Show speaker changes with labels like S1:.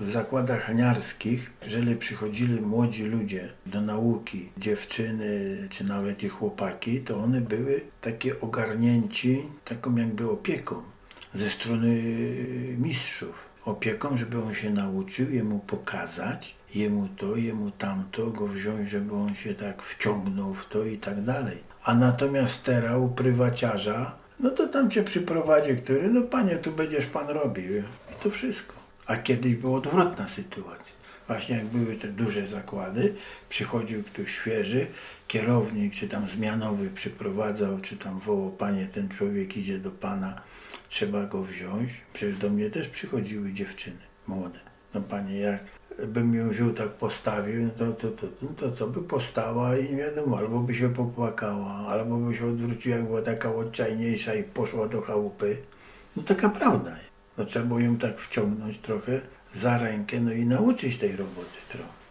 S1: w zakładach haniarskich, jeżeli przychodzili młodzi ludzie do nauki, dziewczyny czy nawet i chłopaki, to one były takie ogarnięci taką jakby opieką ze strony mistrzów. Opieką, żeby on się nauczył, jemu pokazać, jemu to, jemu tamto, go wziąć, żeby on się tak wciągnął w to i tak dalej. A natomiast teraz u prywaciarza, no to tam cię przyprowadzi, który, no panie, tu będziesz pan robił i to wszystko. A kiedyś była odwrotna sytuacja. Właśnie jak były te duże zakłady, przychodził ktoś świeży, kierownik czy tam zmianowy przyprowadzał, czy tam wołał, panie, ten człowiek idzie do pana, trzeba go wziąć. Przecież do mnie też przychodziły dziewczyny młode. No panie, jak bym ją wziął tak postawił, to co by postała i nie wiadomo, albo by się popłakała, albo by się odwróciła, jak była taka odczajniejsza i poszła do chałupy. No taka prawda jest. No trzeba było ją tak wciągnąć trochę za rękę, no i nauczyć tej roboty trochę.